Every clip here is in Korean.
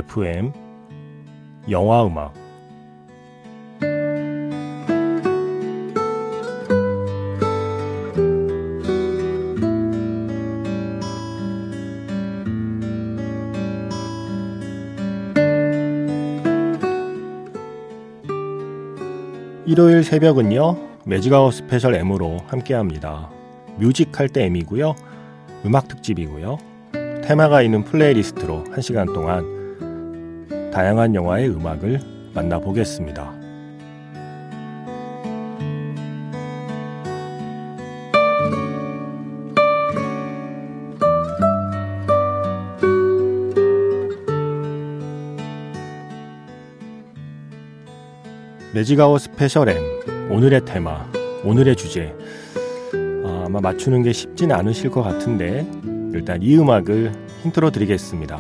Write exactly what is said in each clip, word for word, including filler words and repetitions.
에프엠 영화음악 일요일 새벽은요 매직아웃 스페셜 M으로 함께합니다. 뮤직 할 때 M이고요. 음악 특집이고요. 테마가 있는 플레이리스트로 한 시간 동안 다양한 영화의 음악을 만나보겠습니다. 매직아웃 스페셜 M, 오늘의 테마, 오늘의 주제. 아, 아마 맞추는 게 쉽진 않으실 것 같은데 일단 이 음악을 힌트로 드리겠습니다.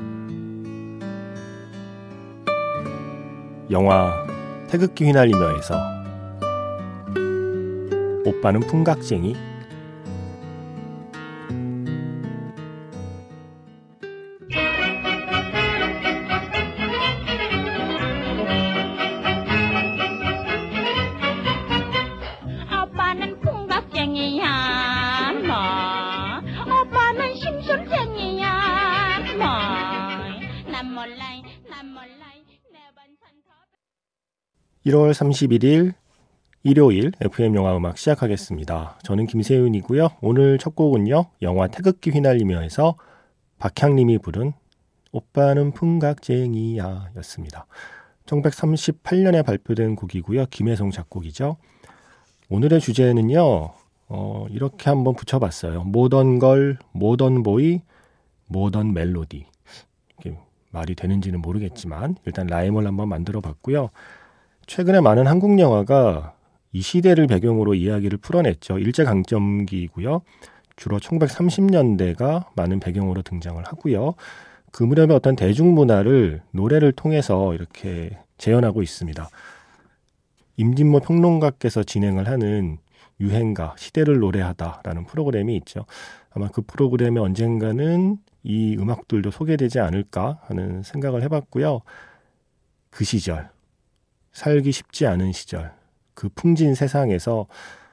영화 태극기 휘날리며에서 오빠는 풍각쟁이. 일월 삼십일일 일요일 에프엠 영화음악 시작하겠습니다. 저는 김세윤이고요. 오늘 첫 곡은요. 영화 태극기 휘날리며에서 박향림이 부른 오빠는 풍각쟁이야 였습니다. 천구백삼십팔년에 발표된 곡이고요. 김혜성 작곡이죠. 오늘의 주제는요. 어, 이렇게 한번 붙여봤어요. 모던 걸, 모던 보이, 모던 멜로디. 이게 말이 되는지는 모르겠지만 일단 라임을 한번 만들어 봤고요. 최근에 많은 한국 영화가 이 시대를 배경으로 이야기를 풀어냈죠. 일제강점기이고요. 주로 천구백삼십년대가 많은 배경으로 등장을 하고요. 그 무렵의 어떤 대중문화를 노래를 통해서 이렇게 재현하고 있습니다. 임진모 평론가께서 진행을 하는 유행가, 시대를 노래하다라는 프로그램이 있죠. 아마 그 프로그램에 언젠가는 이 음악들도 소개되지 않을까 하는 생각을 해봤고요. 그 시절, 살기 쉽지 않은 시절, 그 풍진 세상에서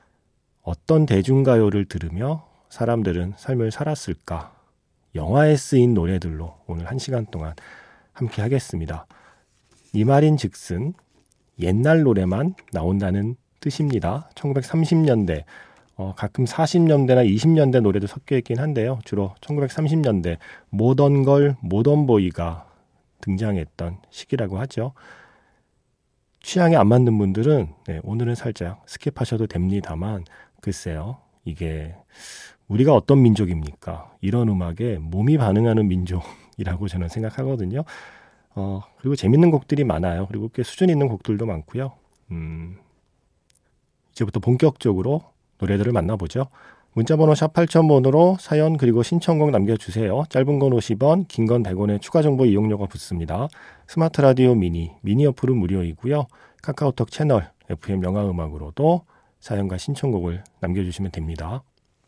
어떤 대중가요를 들으며 사람들은 삶을 살았을까? 영화에 쓰인 노래들로 오늘 한 시간 동안 함께 하겠습니다. 이 말인 즉슨 옛날 노래만 나온다는 뜻입니다. 천구백삼십년대, 어, 가끔 사십년대나 이십년대 노래도 섞여 있긴 한데요. 주로 천구백삼십년대 모던 걸, 모던 보이가 등장했던 시기라고 하죠. 취향에 안 맞는 분들은 네, 오늘은 살짝 스킵하셔도 됩니다만 글쎄요. 이게 우리가 어떤 민족입니까? 이런 음악에 몸이 반응하는 민족이라고 저는 생각하거든요. 어, 그리고 재밌는 곡들이 많아요. 그리고 꽤 수준 있는 곡들도 많고요. 음, 이제부터 본격적으로 노래들을 만나보죠. 문자번호 샵 팔천번으로 사연 그리고 신청곡 남겨주세요. 짧은 건 오십 원, 긴 건 백 원의 추가 정보 이용료가 붙습니다. 스마트 라디오 미니, 미니 어플은 무료이고요. 카카오톡 채널 에프엠 영화음악으로도 사연과 신청곡을 남겨주시면 됩니다.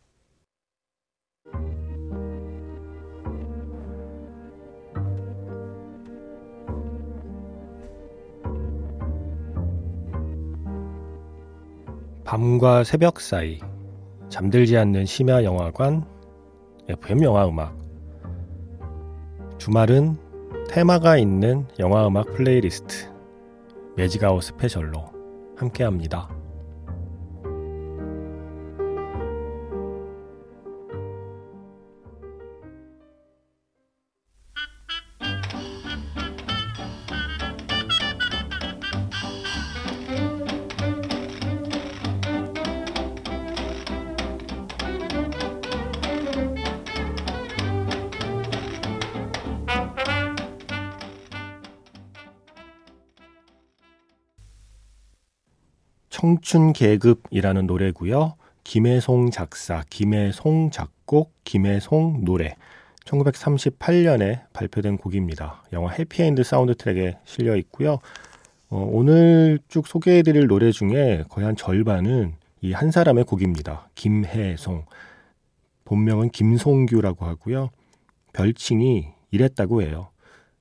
밤과 새벽 사이 잠들지 않는 심야 영화관 에프엠 영화음악. 주말은 테마가 있는 영화음악 플레이리스트 매직아웃 스페셜로 함께합니다. 청춘 계급이라는 노래고요. 김혜송 작사, 김혜송 작곡, 김혜송 노래. 천구백삼십팔년에 발표된 곡입니다. 영화 해피엔드 사운드 트랙에 실려 있고요. 어, 오늘 쭉 소개해드릴 노래 중에 거의 한 절반은 이 한 사람의 곡입니다. 김혜송. 본명은 김송규라고 하고요. 별칭이 이랬다고 해요.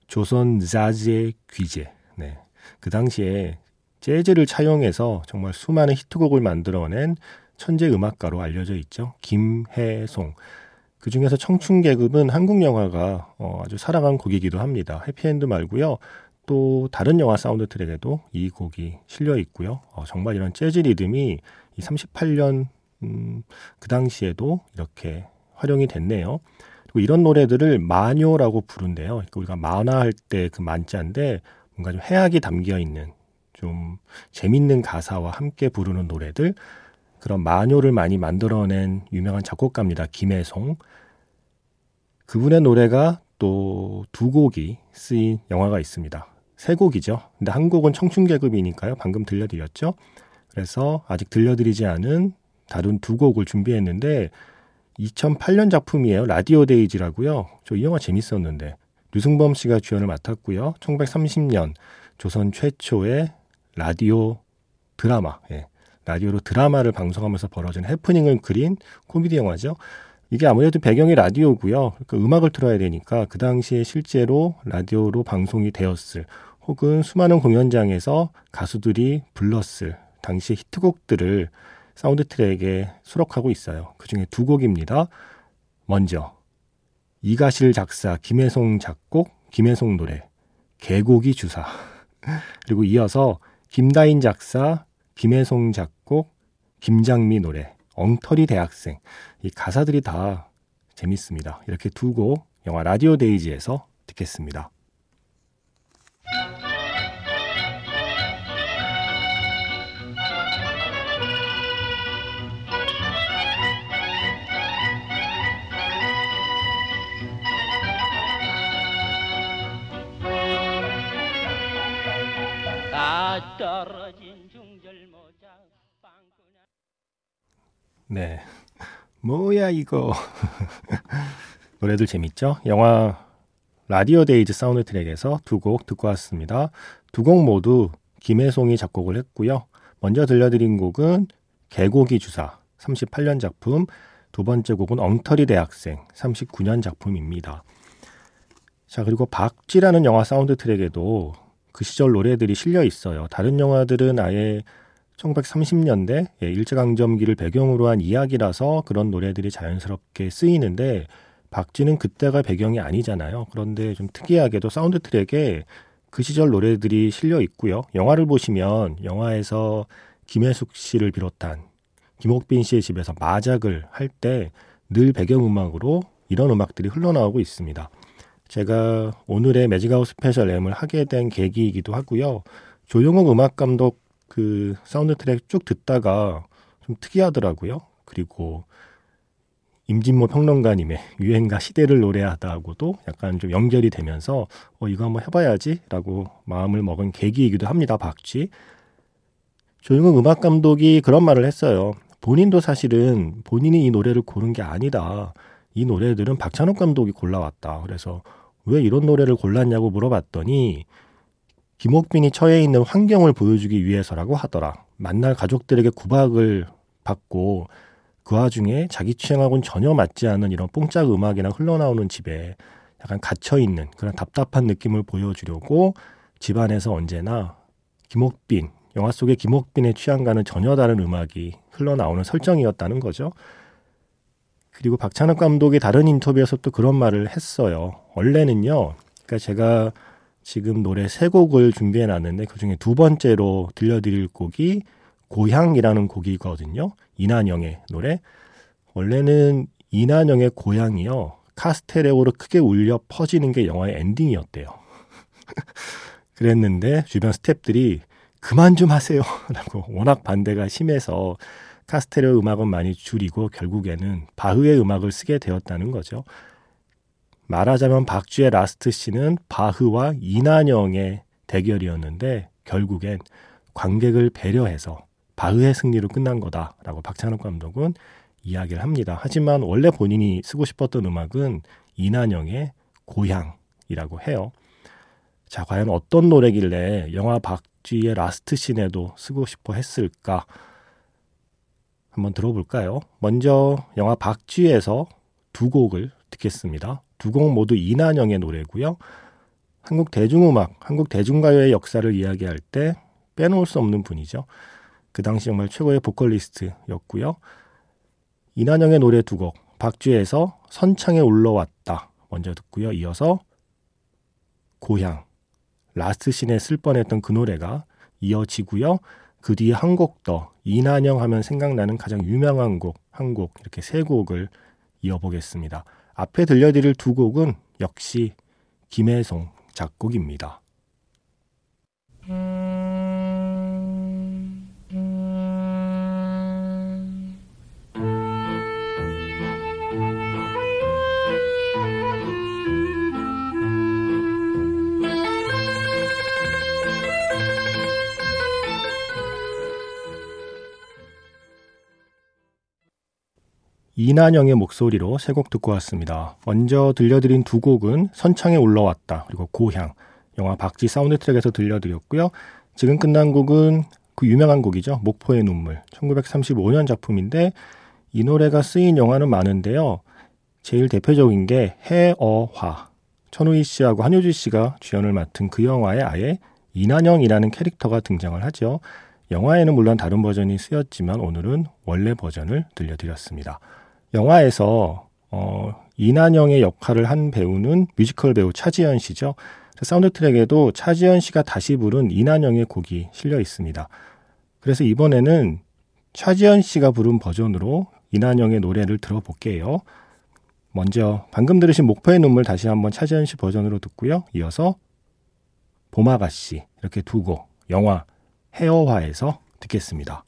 조선 자즈의 귀재. 네. 그 당시에 재즈를 차용해서 정말 수많은 히트곡을 만들어낸 천재 음악가로 알려져 있죠. 김혜송. 그 중에서 청춘계급은 한국 영화가 어, 아주 사랑한 곡이기도 합니다. 해피엔드 말고요. 또 다른 영화 사운드 트랙에도 이 곡이 실려 있고요. 어, 정말 이런 재즈 리듬이 이 삼십팔 년 음, 그 당시에도 이렇게 활용이 됐네요. 그리고 이런 노래들을 마녀라고 부른대요. 그러니까 우리가 만화할 때 그 만자인데 뭔가 좀 해악이 담겨 있는 좀 재밌는 가사와 함께 부르는 노래들, 그런 마녀를 많이 만들어낸 유명한 작곡가입니다. 김혜송. 그분의 노래가 또 두 곡이 쓰인 영화가 있습니다. 세 곡이죠. 근데 한 곡은 청춘계급이니까요. 방금 들려드렸죠. 그래서 아직 들려드리지 않은 다른 두 곡을 준비했는데 이천팔 년 작품이에요. 라디오 데이지라고요. 저 이 영화 재밌었는데 류승범 씨가 주연을 맡았고요. 천구백삼십 년 조선 최초의 라디오 드라마, 예. 라디오로 드라마를 방송하면서 벌어진 해프닝을 그린 코미디 영화죠. 이게 아무래도 배경이 라디오고요. 그러니까 음악을 틀어야 되니까 그 당시에 실제로 라디오로 방송이 되었을 혹은 수많은 공연장에서 가수들이 불렀을 당시 히트곡들을 사운드 트랙에 수록하고 있어요. 그중에 두 곡입니다. 먼저 이가실 작사, 김혜송 작곡, 김혜송 노래 개고기 주사. 그리고 이어서 김다인 작사, 김혜송 작곡, 김장미 노래 엉터리 대학생. 이 가사들이 다 재밌습니다. 이렇게 두 곡 영화 라디오 데이지에서 듣겠습니다. 다 떨어진 중절모자 빵꾸나. 네, 뭐야 이거. 노래들 재밌죠? 영화 라디오 데이즈 사운드 트랙에서 두 곡 듣고 왔습니다. 두 곡 모두 김혜송이 작곡을 했고요. 먼저 들려드린 곡은 개고기 주사, 삼십팔 년 작품. 두 번째 곡은 엉터리 대학생, 삼십구 년 작품입니다. 자, 그리고 박쥐라는 영화 사운드 트랙에도 그 시절 노래들이 실려 있어요. 다른 영화들은 아예 천구백삼십 년대 일제강점기를 배경으로 한 이야기라서 그런 노래들이 자연스럽게 쓰이는데 박쥐는 그때가 배경이 아니잖아요. 그런데 좀 특이하게도 사운드 트랙에 그 시절 노래들이 실려 있고요. 영화를 보시면 영화에서 김혜숙 씨를 비롯한 김옥빈 씨의 집에서 마작을 할 때 늘 배경음악으로 이런 음악들이 흘러나오고 있습니다. 제가 오늘의 매직아웃 스페셜 M을 하게 된 계기이기도 하고요. 조용욱 음악감독 그 사운드 트랙 쭉 듣다가 좀 특이하더라고요. 그리고 임진모 평론가님의 유행가 시대를 노래하다하고도 약간 좀 연결이 되면서 어, 이거 한번 해봐야지 라고 마음을 먹은 계기이기도 합니다. 박쥐. 조용욱 음악감독이 그런 말을 했어요. 본인도 사실은 본인이 이 노래를 고른 게 아니다. 이 노래들은 박찬욱 감독이 골라왔다. 그래서 왜 이런 노래를 골랐냐고 물어봤더니 김옥빈이 처해 있는 환경을 보여주기 위해서라고 하더라. 만날 가족들에게 구박을 받고 그 와중에 자기 취향하고는 전혀 맞지 않는 이런 뽕짝 음악이나 흘러나오는 집에 약간 갇혀있는 그런 답답한 느낌을 보여주려고 집안에서 언제나 김옥빈, 영화 속의 김옥빈의 취향과는 전혀 다른 음악이 흘러나오는 설정이었다는 거죠. 그리고 박찬욱 감독이 다른 인터뷰에서 또 그런 말을 했어요. 원래는요, 그러니까 제가 지금 노래 세 곡을 준비해 놨는데 그중에 두 번째로 들려드릴 곡이 고향이라는 곡이거든요. 이난영의 노래. 원래는 이난영의 고향이요, 카스테레오로 크게 울려 퍼지는 게 영화의 엔딩이었대요. 그랬는데 주변 스태프들이 그만 좀 하세요 라고 워낙 반대가 심해서 카스테레오 음악은 많이 줄이고 결국에는 바흐의 음악을 쓰게 되었다는 거죠. 말하자면 박쥐의 라스트 씬은 바흐와 이난영의 대결이었는데 결국엔 관객을 배려해서 바흐의 승리로 끝난 거다라고 박찬욱 감독은 이야기를 합니다. 하지만 원래 본인이 쓰고 싶었던 음악은 이난영의 고향이라고 해요. 자, 과연 어떤 노래길래 영화 박쥐의 라스트 씬에도 쓰고 싶어 했을까? 한번 들어볼까요? 먼저 영화 박쥐에서 두 곡을 듣겠습니다. 두 곡 모두 이난영의 노래고요. 한국 대중음악, 한국 대중가요의 역사를 이야기할 때 빼놓을 수 없는 분이죠. 그 당시 정말 최고의 보컬리스트였고요. 이난영의 노래 두 곡, 박쥐에서 선창에 올라왔다 먼저 듣고요. 이어서 고향, 라스트 씬에 쓸 뻔했던 그 노래가 이어지고요. 그 뒤에 한 곡 더, 이난영 하면 생각나는 가장 유명한 곡, 한 곡, 이렇게 세 곡을 이어보겠습니다. 앞에 들려드릴 두 곡은 역시 김혜송 작곡입니다. 이난영의 목소리로 세 곡 듣고 왔습니다. 먼저 들려드린 두 곡은 선창에 올라왔다, 그리고 고향, 영화 박쥐 사운드 트랙에서 들려드렸고요. 지금 끝난 곡은 그 유명한 곡이죠. 목포의 눈물, 천구백삼십오 년 작품인데 이 노래가 쓰인 영화는 많은데요. 제일 대표적인 게 해어화, 천우희 씨하고 한효주 씨가 주연을 맡은 그 영화에 아예 이난영이라는 캐릭터가 등장을 하죠. 영화에는 물론 다른 버전이 쓰였지만 오늘은 원래 버전을 들려드렸습니다. 영화에서 어, 이난영의 역할을 한 배우는 뮤지컬 배우 차지연 씨죠. 사운드 트랙에도 차지연 씨가 다시 부른 이난영의 곡이 실려 있습니다. 그래서 이번에는 차지연 씨가 부른 버전으로 이난영의 노래를 들어볼게요. 먼저 방금 들으신 목포의 눈물 다시 한번 차지연 씨 버전으로 듣고요. 이어서 봄아가씨, 이렇게 두 곡 영화 해어화에서 듣겠습니다.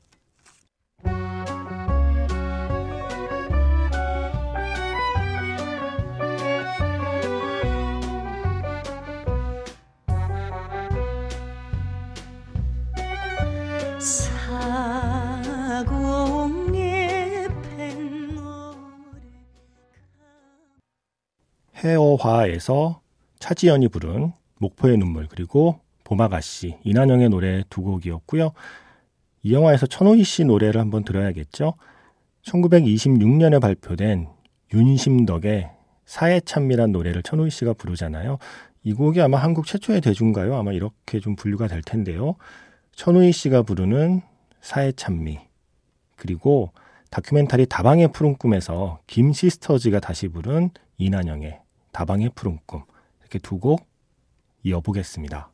해어화에서 차지연이 부른 목포의 눈물, 그리고 봄아가씨, 이난영의 노래 두 곡이었고요. 이 영화에서 천우희 씨 노래를 한번 들어야겠죠. 천구백이십육 년에 발표된 윤심덕의 사해참미란 노래를 천우희 씨가 부르잖아요. 이 곡이 아마 한국 최초의 대중가요, 아마 이렇게 좀 분류가 될 텐데요. 천우희 씨가 부르는 사해참미, 그리고 다큐멘터리 다방의 푸른 꿈에서 김 시스터즈가 다시 부른 이난영의 다방의 푸른 꿈, 이렇게 두 곡 이어보겠습니다.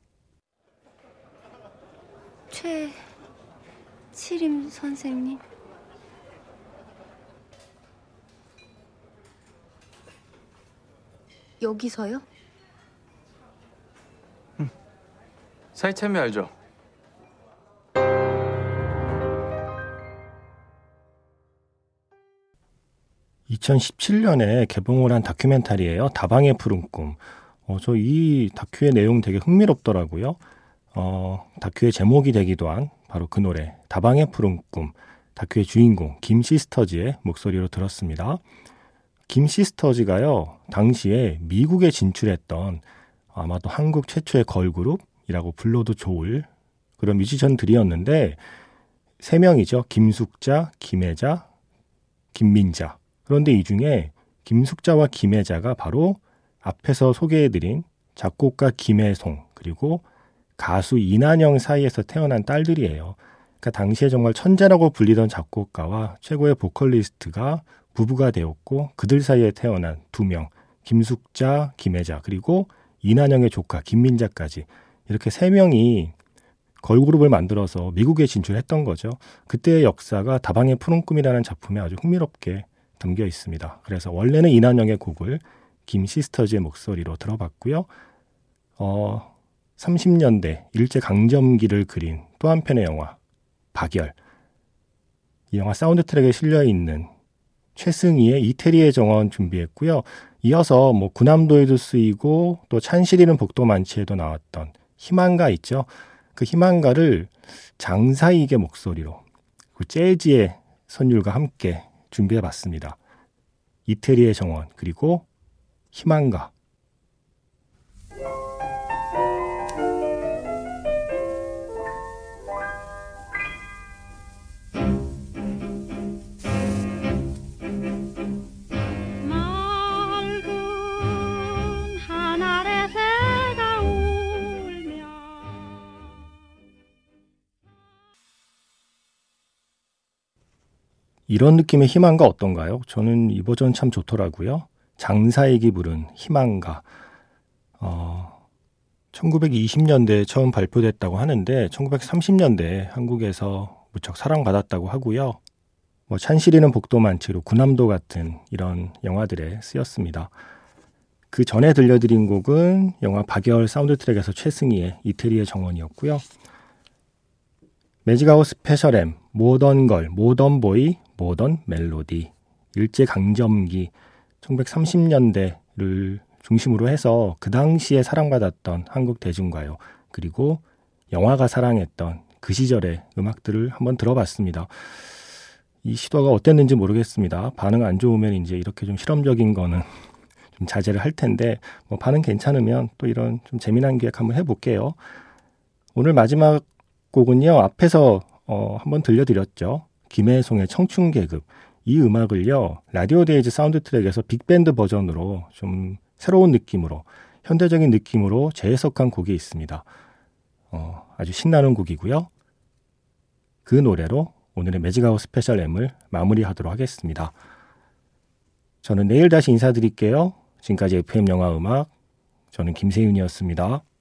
최치림 선생님, 여기서요? 응. 사해참미 알죠? 이천십칠 년에 개봉을 한 다큐멘터리예요. 다방의 푸른 꿈. 어, 저 이 다큐의 내용 되게 흥미롭더라고요. 어, 다큐의 제목이 되기도 한 바로 그 노래, 다방의 푸른 꿈. 다큐의 주인공 김 시스터즈의 목소리로 들었습니다. 김 시스터즈가요, 당시에 미국에 진출했던 아마도 한국 최초의 걸그룹이라고 불러도 좋을 그런 뮤지션들이었는데 세 명이죠. 김숙자, 김혜자, 김민자. 그런데 이 중에 김숙자와 김혜자가 바로 앞에서 소개해드린 작곡가 김혜송, 그리고 가수 이난영 사이에서 태어난 딸들이에요. 그러니까 당시에 정말 천재라고 불리던 작곡가와 최고의 보컬리스트가 부부가 되었고, 그들 사이에 태어난 두 명, 김숙자, 김혜자, 그리고 이난영의 조카 김민자까지, 이렇게 세 명이 걸그룹을 만들어서 미국에 진출했던 거죠. 그때의 역사가 다방의 푸른 꿈이라는 작품에 아주 흥미롭게 담겨 있습니다. 그래서 원래는 이난영의 곡을 김 시스터즈의 목소리로 들어봤고요. 어, 삼십 년대 일제강점기를 그린 또 한편의 영화 박열, 이 영화 사운드 트랙에 실려있는 최승희의 이태리의 정원 준비했고요. 이어서 뭐 구남도에도 쓰이고 또 찬실이는 복도 만치에도 나왔던 희망가 있죠. 그 희망가를 장사익의 목소리로 그 재즈의 선율과 함께 준비해봤습니다. 이태리의 정원, 그리고 희망가. 맑은 하늘의 이런 느낌의 희망가 어떤가요? 저는 이 버전 참 좋더라고요. 장사익이 부른 희망가. 어, 천구백이십 년대에 처음 발표됐다고 하는데 천구백삼십 년대에 한국에서 무척 사랑받았다고 하고요. 뭐 찬실이는 복도 많지로 구남도 같은 이런 영화들에 쓰였습니다. 그 전에 들려드린 곡은 영화 박열 사운드 트랙에서 최승희의 이태리의 정원이었고요. 매직아웃 스페셜 M, 모던 걸, 모던 보이, 모던 멜로디, 일제강점기 천구백삼십 년대를 중심으로 해서 그 당시에 사랑받았던 한국 대중가요, 그리고 영화가 사랑했던 그 시절의 음악들을 한번 들어봤습니다. 이 시도가 어땠는지 모르겠습니다. 반응 안 좋으면 이제 이렇게 좀 실험적인 거는 좀 자제를 할 텐데, 뭐 반응 괜찮으면 또 이런 좀 재미난 기획 한번 해볼게요. 오늘 마지막 곡은요, 앞에서 어, 한번 들려드렸죠. 김혜송의 청춘계급. 이 음악을요, 라디오 데이즈 사운드 트랙에서 빅밴드 버전으로 좀 새로운 느낌으로, 현대적인 느낌으로 재해석한 곡이 있습니다. 어, 아주 신나는 곡이고요. 그 노래로 오늘의 매직아웃 스페셜 M을 마무리하도록 하겠습니다. 저는 내일 다시 인사드릴게요. 지금까지 에프엠 영화 음악, 저는 김세윤이었습니다.